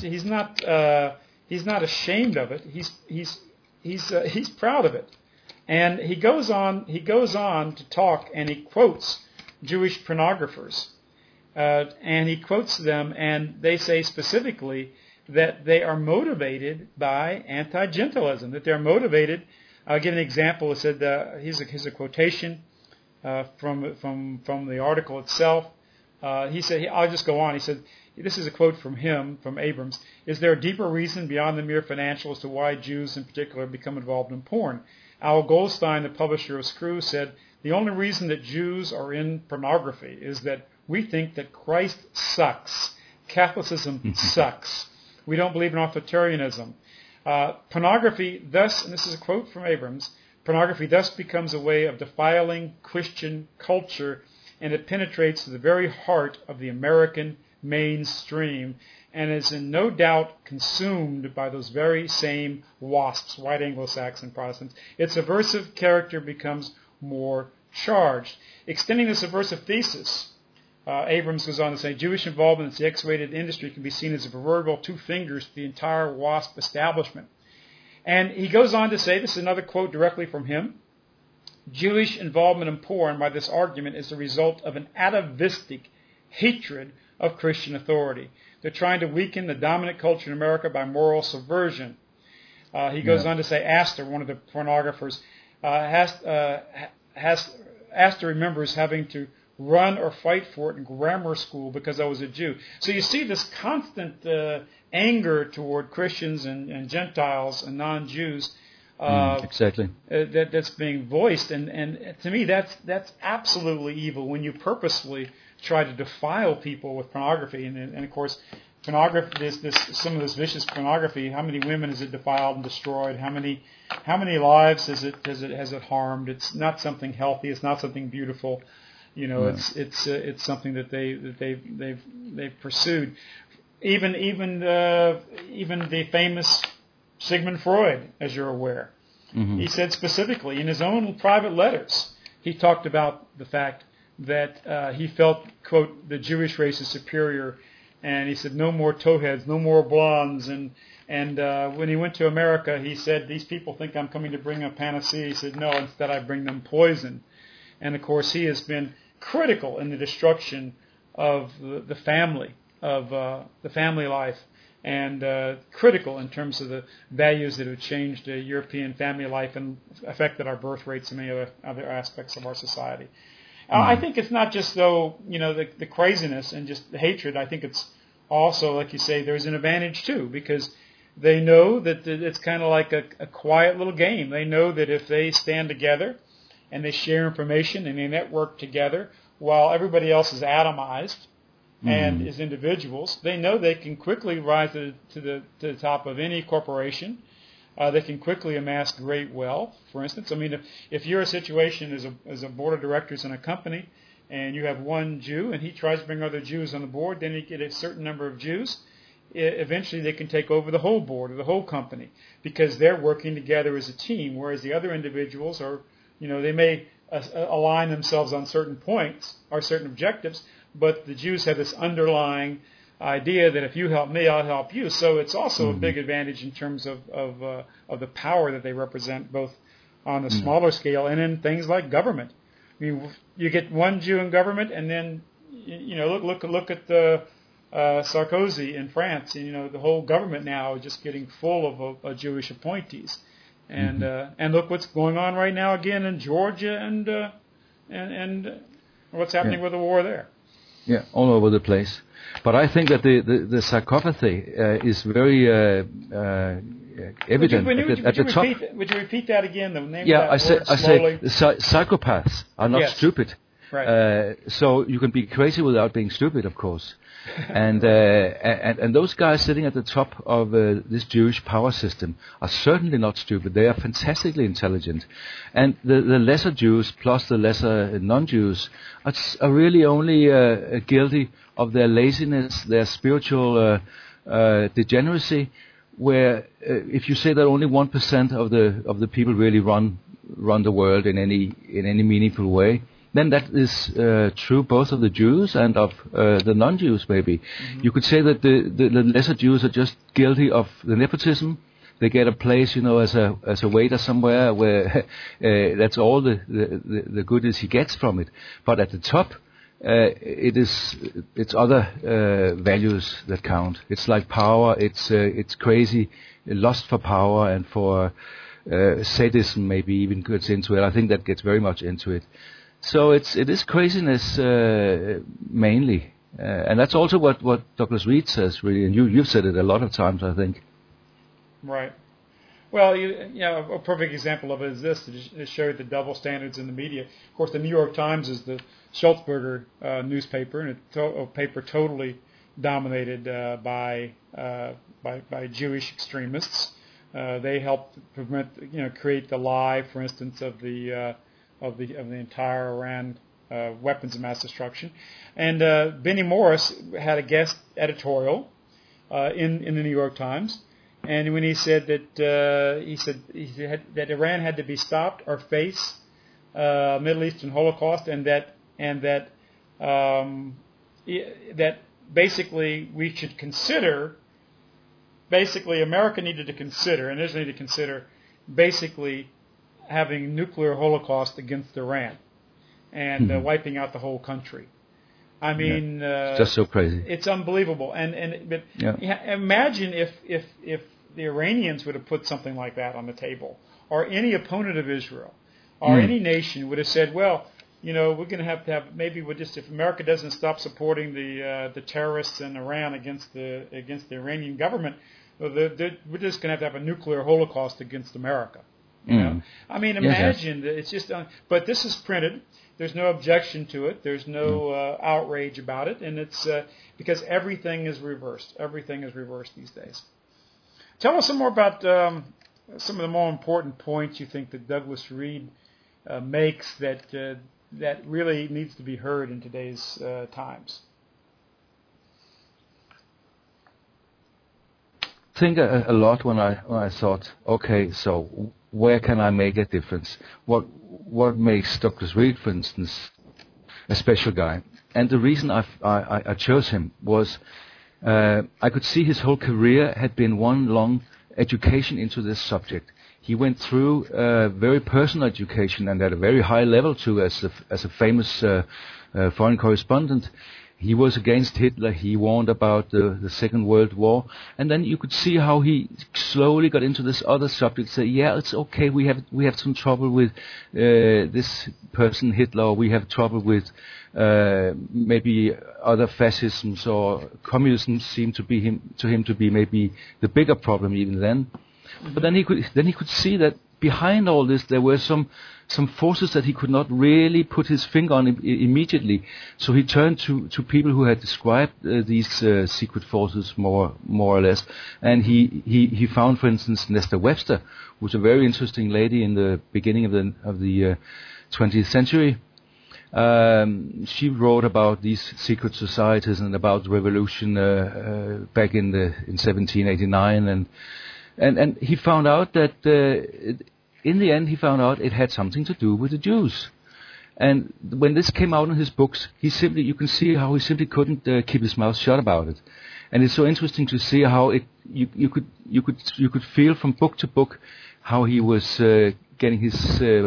ashamed of it. He's proud of it, and he goes on to talk, and he quotes Jewish pornographers, and he quotes them, and they say specifically that they are motivated by anti-Gentilism, that they're motivated. I'll give an example. It said here's a quotation from the article itself. He said, I'll just go on. He said, this is a quote from him, from Abrams. Is there a deeper reason beyond the mere financial as to why Jews in particular become involved in porn? Al Goldstein, the publisher of Screw, said, the only reason that Jews are in pornography is that we think that Christ sucks. Catholicism sucks. We don't believe in authoritarianism. Pornography thus, and this is a quote from Abrams, pornography thus becomes a way of defiling Christian culture, and it penetrates to the very heart of the American mainstream and is in no doubt consumed by those very same WASPs, white Anglo-Saxon Protestants. Its aversive character becomes more charged. Extending this aversive thesis, Abrams goes on to say, Jewish involvement in the X-rated industry can be seen as a proverbial two fingers to the entire WASP establishment. And he goes on to say, this is another quote directly from him, Jewish involvement in porn by this argument is the result of an atavistic hatred of Christian authority. They're trying to weaken the dominant culture in America by moral subversion. He goes on to say, Astor, one of the pornographers, Astor remembers having to run or fight for it in grammar school because I was a Jew. So you see this constant anger toward Christians and Gentiles and non-Jews exactly. That's being voiced, and to me that's absolutely evil when you purposefully try to defile people with pornography, and of course pornography, some of this vicious pornography. How many women has it defiled and destroyed? How many lives has it harmed? It's not something healthy. It's not something beautiful. You know, it's something that they've pursued. Even the famous Sigmund Freud, as you're aware, he said specifically in his own private letters, he talked about the fact that he felt, quote, the Jewish race is superior, and he said no more towheads, no more blondes, and when he went to America, he said, these people think I'm coming to bring a panacea. He said, no, instead I bring them poison. And of course, he has been critical in the destruction of the family, of the family life, and critical in terms of the values that have changed European family life and affected our birth rates and many other aspects of our society. I think it's not just, though, the craziness and just the hatred. I think it's also, like you say, there's an advantage too, because they know that it's kind of like a quiet little game. They know that if they stand together and they share information and they network together while everybody else is atomized and is individuals, they know they can quickly rise to the top of any corporation. They can quickly amass great wealth. For instance, I mean, if you're a situation as a board of directors in a company and you have one Jew and he tries to bring other Jews on the board, then you get a certain number of Jews. Eventually they can take over the whole board or the whole company because they're working together as a team, whereas the other individuals are, they may align themselves on certain points or certain objectives, but the Jews have this underlying idea that if you help me, I'll help you. So it's also a big advantage in terms of the power that they represent, both on the smaller scale and in things like government. I mean, you get one Jew in government, and then look at the Sarkozy in France. The whole government now is just getting full of Jewish appointees, and look what's going on right now again in Georgia and what's happening with the war there. Yeah, all over the place. But I think that the psychopathy is very evident at the top. Would you repeat that again? The name of that I say psychopaths are not stupid. Right. So you can be crazy without being stupid, of course. And those guys sitting at the top of this Jewish power system are certainly not stupid. They are fantastically intelligent. And the lesser Jews plus the lesser non-Jews are really only guilty of their laziness, their spiritual degeneracy, where if you say that only 1% of the people really run the world in any meaningful way, then that is true both of the Jews and of the non-Jews. Maybe you could say that the lesser Jews are just guilty of the nepotism. They get a place, as a waiter somewhere, where that's all the goodies he gets from it. But at the top, it's other values that count. It's like power. It's crazy lust for power and for sadism. Maybe even gets into it. I think that gets very much into it. So it is craziness mainly, and that's also what Douglas Reed says. Really, and you've said it a lot of times, I think. Right. Well, a perfect example of it is this, to show you the double standards in the media. Of course, the New York Times is the Sulzberger newspaper, and a paper totally dominated by Jewish extremists. They helped create the lie, for instance, of the entire Iran weapons of mass destruction. And Benny Morris had a guest editorial in the New York Times. And when he said that that Iran had to be stopped or face Middle Eastern Holocaust, and that basically we should consider, basically America needed to consider, and Israel needed to consider, basically having nuclear holocaust against Iran and wiping out the whole country. I mean, it's just so crazy. It's unbelievable. But imagine if the Iranians would have put something like that on the table, or any opponent of Israel, or any nation would have said, well, we're going to have maybe if America doesn't stop supporting the terrorists in Iran against the Iranian government, we're just going to have a nuclear holocaust against America. I mean, imagine that it's just. But this is printed. There's no objection to it. There's no outrage about it, and it's because everything is reversed. Everything is reversed these days. Tell us some more about some of the more important points you think that Douglas Reed makes that really needs to be heard in today's times. I think a lot when I thought, okay, so where can I make a difference? What makes Douglas Reed, for instance, a special guy? And the reason I chose him was I could see his whole career had been one long education into this subject. He went through very personal education, and at a very high level too, as a famous foreign correspondent. He was against Hitler. He warned about the Second World War, and then you could see how he slowly got into this other subject. Say, yeah, it's okay. We have some trouble with this person Hitler. Or we have trouble with maybe other fascisms or communism. Seemed to him to be maybe the bigger problem even then. Mm-hmm. But then he could see that behind all this there were some forces that he could not really put his finger on immediately. So he turned to people who had described these secret forces more or less. And he found, for instance, Nesta Webster, who was a very interesting lady in the beginning of the 20th century. She wrote about these secret societies and about the revolution back in 1789, and he found out that in the end, he found out it had something to do with the Jews. And when this came out in his books, you can see how he simply couldn't keep his mouth shut about it. And it's so interesting to see how you could feel from book to book how he was getting his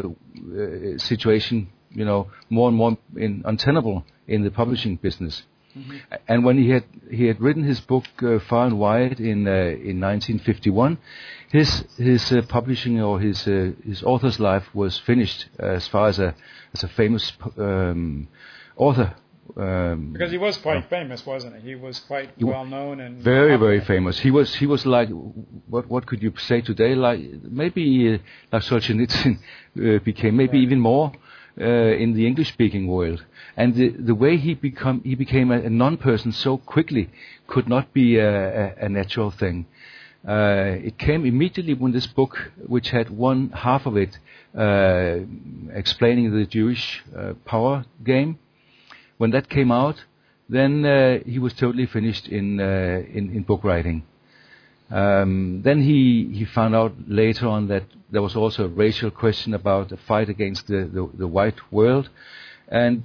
situation, more and more untenable in the publishing business. Mm-hmm. And when he had written his book Far and Wide in 1951, his publishing or his author's life was finished as far as a famous author. Because he was quite famous, wasn't he? He was quite well known and very famous. He was like what could you say today? Like maybe like Solzhenitsyn became maybe even more. In the English-speaking world, and the way he became a non-person so quickly could not be a natural thing. It came immediately when this book, which had one half of it explaining the Jewish power game, when that came out, then he was totally finished in book writing. Then he found out later on that there was also a racial question about the fight against the white world, and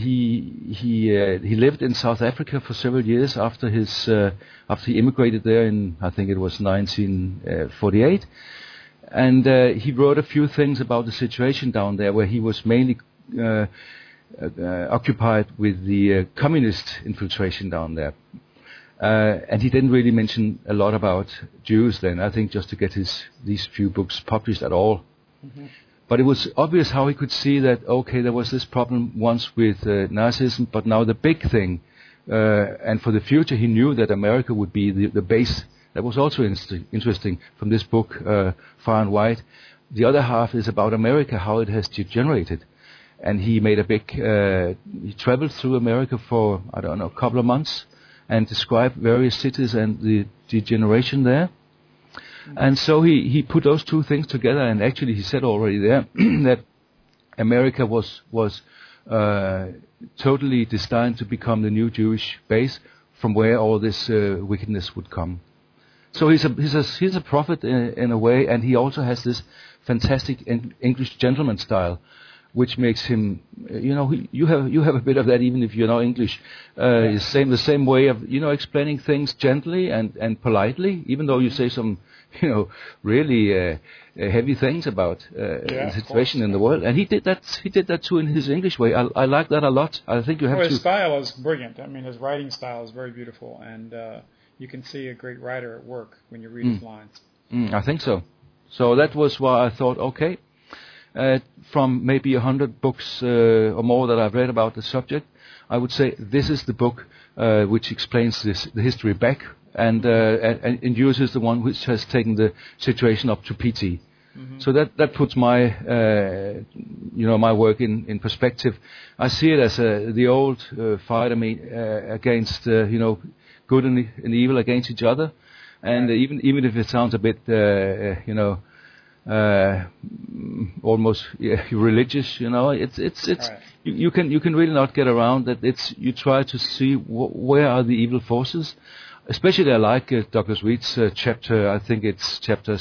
he lived in South Africa for several years after he immigrated there in, I think it was 1948, and he wrote a few things about the situation down there, where he was mainly occupied with the communist infiltration down there. And he didn't really mention a lot about Jews then, I think, just to get these few books published at all. Mm-hmm. But it was obvious how he could see that, okay, there was this problem once with Nazism, but now the big thing, and for the future he knew that America would be the base. That was also interesting from this book, Far and Wide. The other half is about America, how it has degenerated. And he made he traveled through America for, I don't know, a couple of months, and described various cities and the degeneration there. Mm-hmm. And so he put those two things together, and actually he said already there that America was totally destined to become the new Jewish base from where all this wickedness would come. So he's a prophet in a way, and he also has this fantastic English gentleman style, which makes him, you have a bit of that even if you're not English. The same way of, explaining things gently and politely, even though you say some, really heavy things about the situation in the world. And he did that too in his English way. I like that a lot. I think you have to. His style is brilliant. I mean, his writing style is very beautiful, and you can see a great writer at work when you read his lines. I think so. So that was why I thought, okay. From maybe 100 books or more that I've read about the subject, I would say this is the book which explains the history back and uses the one which has taken the situation up to PT. Mm-hmm. So that puts my my work in perspective. I see it as the old fight against good and evil against each other, and even if it sounds a bit almost religious, it's right. you can really not get around that. You try to see where are the evil forces, especially I like Douglas Reed's chapter. I think it's chapter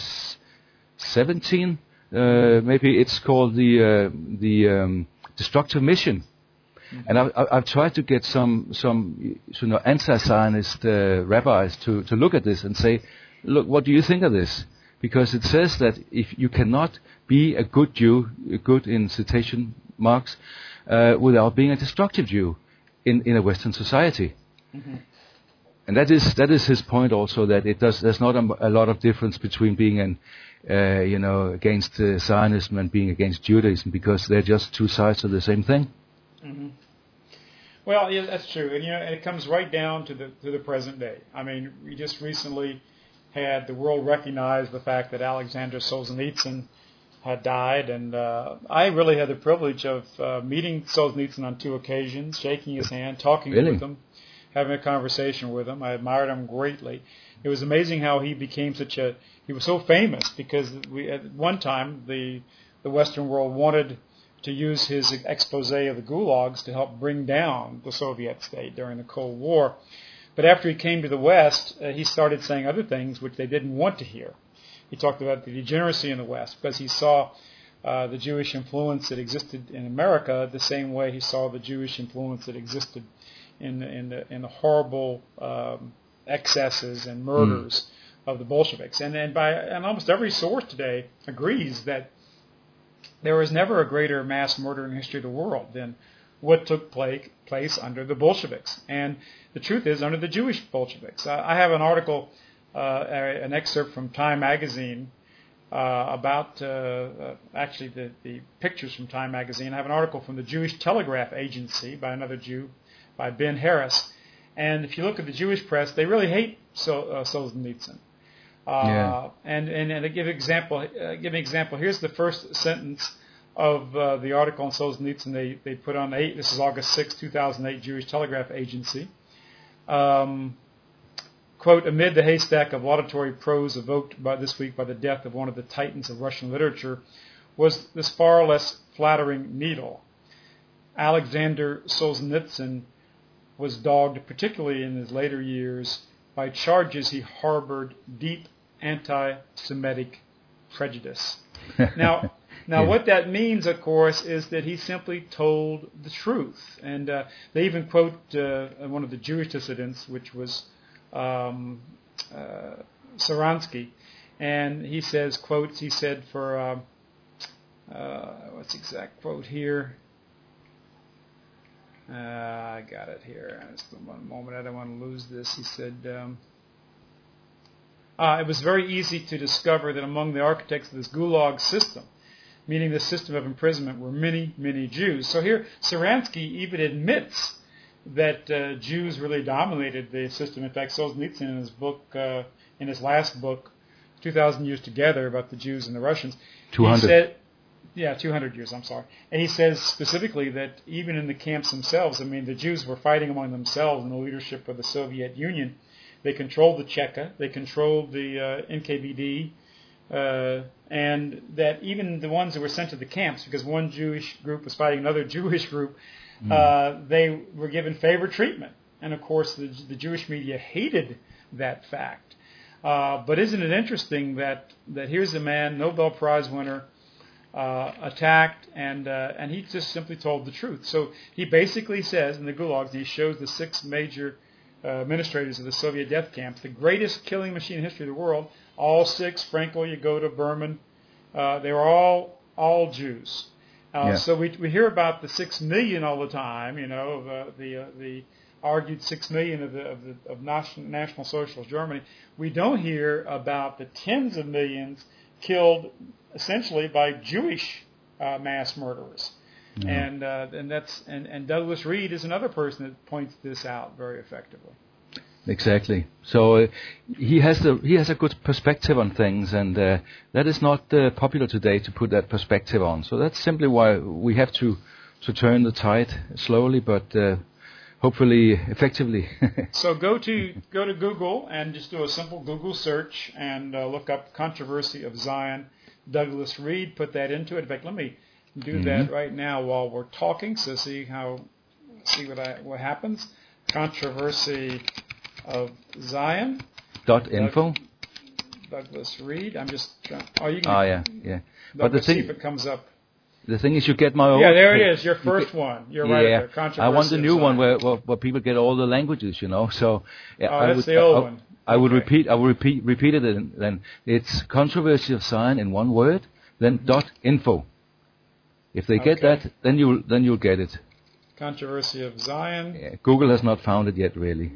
17. Maybe it's called the destructive mission. Mm-hmm. And I've tried to get some anti-Zionist rabbis to look at this and say, look, what do you think of this? Because it says that if you cannot be a good Jew, good in citation marks, without being a destructive Jew in a Western society. Mm-hmm. And that is his point also, that there's not a lot of difference between being against Zionism and being against Judaism, because they're just two sides of the same thing. Mm-hmm. Well, yeah, that's true, and it comes right down to the present day. I mean, we just recently had the world recognize the fact that Alexander Solzhenitsyn had died, and I really had the privilege of meeting Solzhenitsyn on 2 occasions, shaking his hand, talking with him, having a conversation with him. I admired him greatly. It was amazing how he became he was so famous, because at one time the Western world wanted to use his expose of the gulags to help bring down the Soviet state during the Cold War. But after he came to the West, he started saying other things which they didn't want to hear. He talked about the degeneracy in the West, because he saw the Jewish influence that existed in America the same way he saw the Jewish influence that existed in the horrible excesses and murders of the Bolsheviks. And almost every source today agrees that there was never a greater mass murder in the history of the world than what took place under the Bolsheviks. And the truth is, under the Jewish Bolsheviks. I have an article, an excerpt from Time magazine about actually the pictures from Time magazine. I have an article from the Jewish Telegraph Agency by another Jew, by Ben Harris. And if you look at the Jewish press, they really hate Solzhenitsyn. And to give an example, here's the first sentence of the article on Solzhenitsyn. They put on this is August 6, 2008, Jewish Telegraph Agency. Quote, amid the haystack of laudatory prose evoked this week by the death of one of the titans of Russian literature was this far less flattering needle. Alexander Solzhenitsyn was dogged, particularly in his later years, by charges he harbored deep anti-Semitic prejudice. Now, Yeah. what that means, of course, is that he simply told the truth. And they even quote one of the Jewish dissidents, which was Saransky. And he says, quotes, he said for, what's the exact quote here? I got it here. Just one moment. I don't want to lose this. He said, it was very easy to discover that among the architects of this gulag system, meaning the system of imprisonment, were many, many Jews. So here, Saransky even admits that Jews really dominated the system. In fact, Solzhenitsyn, in his book, in his last book, 2,000 Years Together, about the Jews and the Russians, 200. He said, 200 years, I'm sorry. And he says specifically that even in the camps themselves, I mean, the Jews were fighting among themselves in the leadership of the Soviet Union. They controlled the Cheka, they controlled the NKVD, and that even the ones that were sent to the camps, because one Jewish group was fighting another Jewish group, they were given favored treatment. And of course, the Jewish media hated that fact. But isn't it interesting that here's a man, Nobel Prize winner, attacked, and he just simply told the truth. So he basically says in the gulags, he shows the 6 major administrators of the Soviet death camps, the greatest killing machine in history of the world, all 6, Frankel, Yagoda, Berman, they were all Jews. So we hear about the 6 million all the time, you know, the argued 6 million of National Socialist Germany. We don't hear about the tens of millions killed essentially by Jewish mass murderers. And Douglas Reed is another person that points this out very effectively. Exactly. So he has a good perspective on things, and that is not popular today to put that perspective on. So that's simply why we have to turn the tide slowly, but hopefully effectively. So go to Google and just do a simple Google search and look up Controversy of Zion, Douglas Reed. Put that into it. In fact, let me do that right now while we're talking, so see what happens. Controversy of Zion. .info. Douglas Reed. I'm just trying. Oh, you can. Oh yeah. But see if it comes up. The thing is, you get my own. Yeah, there it is. Your first one. You're right. There. Controversy. I want the new of one Zion. where people get all the languages, you know. So that's the old one. I would repeat it, and then it's Controversy of Zion in one word, then .info. If they get that, then you'll get it. Controversy of Zion. Yeah, Google has not found it yet, really.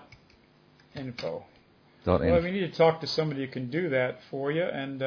.info. Well, we need to talk to somebody who can do that for you. And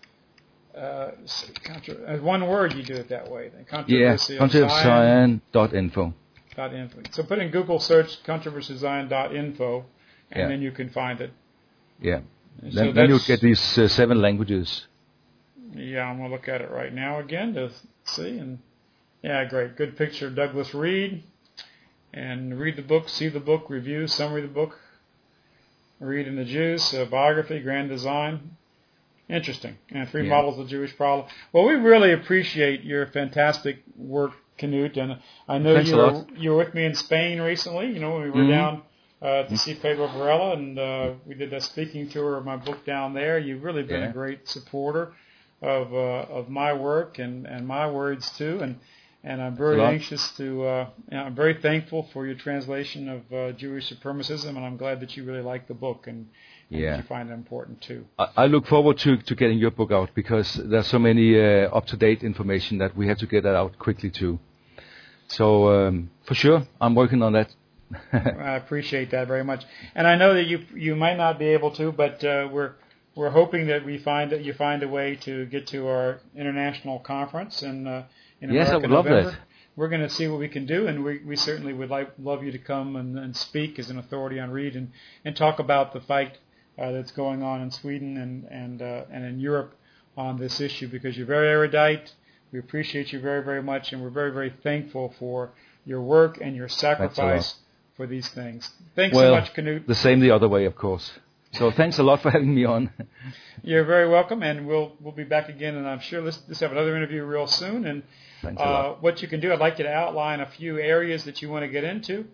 one word, you do it that way. Then. Controversy of Zion. .info. .info. So put in Google search Controversy of Zion .info, and then you can find it. Yeah. Then you'll get these 7 languages. Yeah, I'm going to look at it right now again to see. And yeah, great. Good picture of Douglas Reed. And read the book, see the book, review, summary of the book. Reed and the Jews, biography, grand design. Interesting. And 3 models of the Jewish problem. Well, we really appreciate your fantastic work, Knut. And I know you were with me in Spain recently, you know, when we were down to see Pedro Varela, and we did a speaking tour of my book down there. You've really been a great supporter of my work and my words too, and I'm very anxious to. I'm very thankful for your translation of Jewish Supremacism, and I'm glad that you really like the book and that you find it important too. I look forward to getting your book out, because there's so many up-to-date information that we have to get that out quickly too. So for sure, I'm working on that. I appreciate that very much, and I know that you might not be able to, but we're hoping that you find a way to get to our international conference in Yes, I would November. love that. We're going to see what we can do, and we certainly would love you to come and speak as an authority on Reed and talk about the fight that's going on in Sweden and in Europe on this issue, because you're very erudite. We appreciate you very, very much, and we're very, very thankful for your work and your sacrifice for these things. Thanks so much, Knut. The same the other way, of course. So thanks a lot for having me on. You're very welcome, and we'll be back again, and I'm sure let's have another interview real soon. And thanks a lot. What you can do, I'd like you to outline a few areas that you want to get into.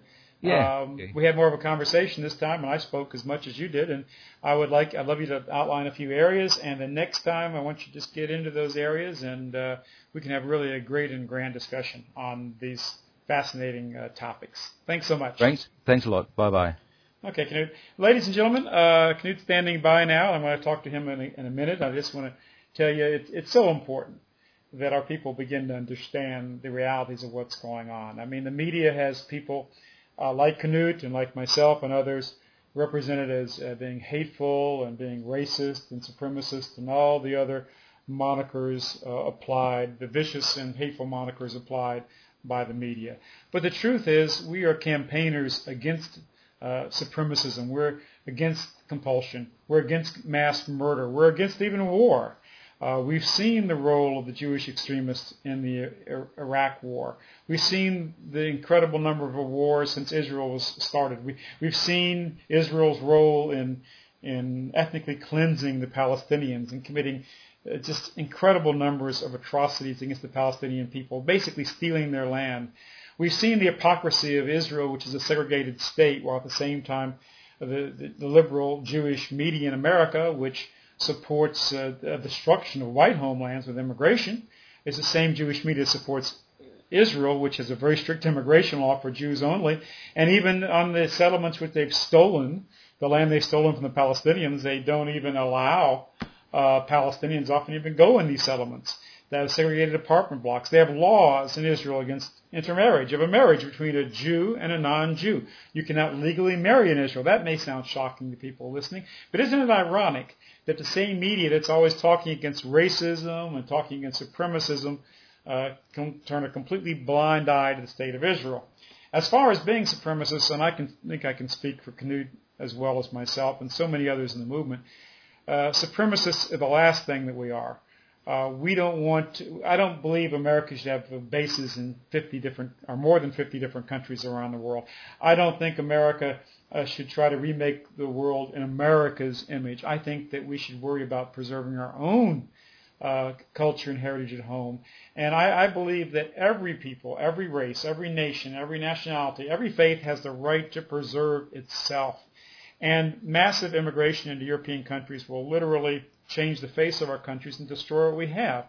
Yeah. We had more of a conversation this time, and I spoke as much as you did. And I'd love you to outline a few areas. And the next time, I want you to just get into those areas, and we can have really a great and grand discussion on these fascinating topics. Thanks so much. Thanks a lot. Bye-bye. Okay, Knut. Ladies and gentlemen, Knut's standing by now. I'm going to talk to him in a minute. I just want to tell you it's so important that our people begin to understand the realities of what's going on. I mean, the media has people like Knut and like myself and others represented as being hateful and being racist and supremacist and all the other monikers applied, the vicious and hateful monikers applied by the media. But the truth is we are campaigners against supremacism. We're against compulsion. We're against mass murder. We're against even war. We've seen the role of the Jewish extremists in the Iraq war. We've seen the incredible number of wars since Israel was started. We've seen Israel's role in ethnically cleansing the Palestinians and committing just incredible numbers of atrocities against the Palestinian people, basically stealing their land. We've seen the hypocrisy of Israel, which is a segregated state, while at the same time the liberal Jewish media in America, which supports the destruction of white homelands with immigration, is the same Jewish media that supports Israel, which has a very strict immigration law for Jews only. And even on the settlements which they've stolen, the land they've stolen from the Palestinians, they don't even allow Palestinians often even go in these settlements. They have segregated apartment blocks. They have laws in Israel against intermarriage, of a marriage between a Jew and a non-Jew. You cannot legally marry in Israel. That may sound shocking to people listening, but isn't it ironic that the same media that's always talking against racism and talking against supremacism can turn a completely blind eye to the state of Israel? As far as being supremacists, and I think I can speak for Knut as well as myself and so many others in the movement, supremacists are the last thing that we are. We don't want to, I don't believe America should have bases in 50 different, or more than 50 different countries around the world. I don't think America should try to remake the world in America's image. I think that we should worry about preserving our own culture and heritage at home. And I believe that every people, every race, every nation, every nationality, every faith has the right to preserve itself. And massive immigration into European countries will literally change the face of our countries and destroy what we have.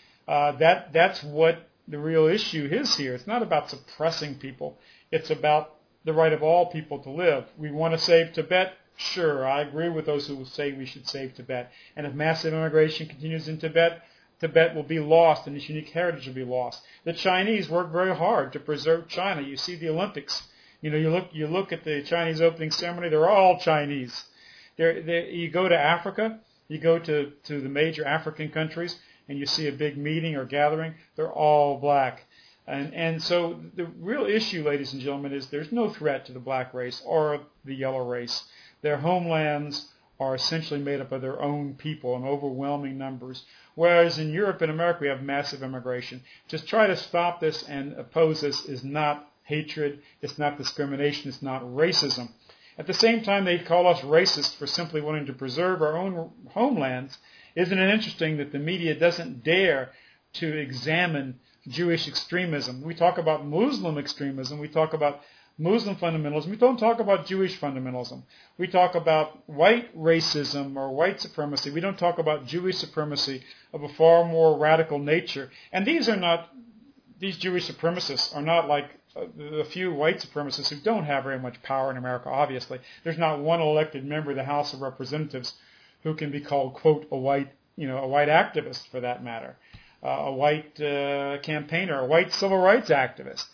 That's what the real issue is here. It's not about suppressing people. It's about the right of all people to live. We want to save Tibet. Sure, I agree with those who will say we should save Tibet. And if massive immigration continues in Tibet, Tibet will be lost and its unique heritage will be lost. The Chinese work very hard to preserve China. You see the Olympics. You know, you look at the Chinese opening ceremony, they're all Chinese. You go to Africa, you go to the major African countries, and you see a big meeting or gathering, they're all black. And so the real issue, ladies and gentlemen, is there's no threat to the black race or the yellow race. Their homelands are essentially made up of their own people in overwhelming numbers. Whereas in Europe and America, we have massive immigration. Just try to stop this and oppose this is not hatred, it's not discrimination, it's not racism. At the same time, they call us racist for simply wanting to preserve our own homelands. Isn't it interesting that the media doesn't dare to examine Jewish extremism? We talk about Muslim extremism, we talk about Muslim fundamentalism, we don't talk about Jewish fundamentalism. We talk about white racism or white supremacy. We don't talk about Jewish supremacy of a far more radical nature. And these Jewish supremacists are not like the few white supremacists who don't have very much power in America, obviously. There's not one elected member of the House of Representatives who can be called, quote, a white activist for that matter, a white campaigner, a white civil rights activist.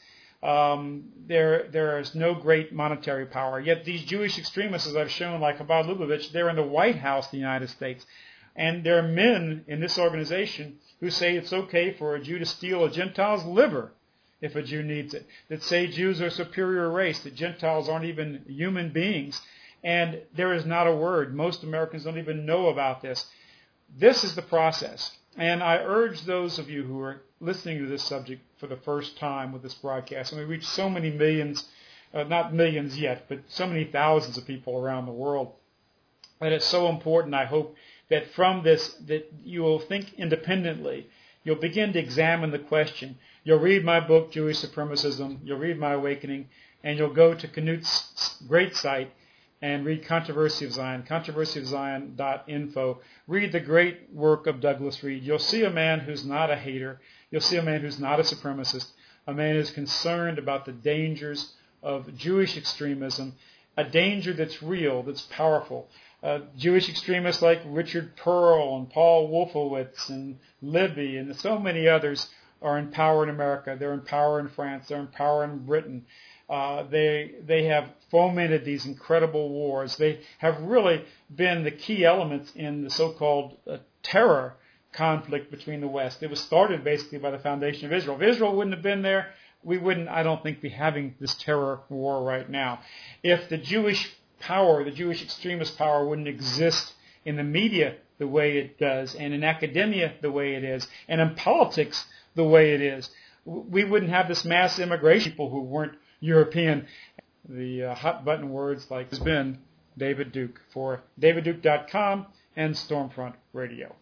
There is no great monetary power. Yet these Jewish extremists, as I've shown, like Chabad Lubavitch, they're in the White House of the United States. And there are men in this organization who say it's okay for a Jew to steal a Gentile's liver if a Jew needs it, that say Jews are a superior race, that Gentiles aren't even human beings. And there is not a word. Most Americans don't even know about this. This is the process. And I urge those of you who are listening to this subject for the first time with this broadcast, and we reach so many millions, not millions yet, but so many thousands of people around the world, that it's so important, I hope, that from this, that you will think independently you'll begin to examine the question. You'll read my book, Jewish Supremacism. You'll read my Awakening. And you'll go to Knut's great site and read Controversy of Zion, controversyofzion.info. Read the great work of Douglas Reed. You'll see a man who's not a hater. You'll see a man who's not a supremacist. A man who's concerned about the dangers of Jewish extremism, a danger that's real, that's powerful. Jewish extremists like Richard Pearl and Paul Wolfowitz and Libby and so many others are in power in America. They're in power in France. They're in power in Britain. They have fomented these incredible wars. They have really been the key elements in the so-called terror conflict between the West. It was started basically by the foundation of Israel. If Israel wouldn't have been there, we wouldn't, I don't think, be having this terror war right now. If the Jewish power, the Jewish extremist power, wouldn't exist in the media the way it does, and in academia the way it is, and in politics the way it is, we wouldn't have this mass immigration of people who weren't European. The hot button words like has been David Duke for davidduke.com and Stormfront Radio.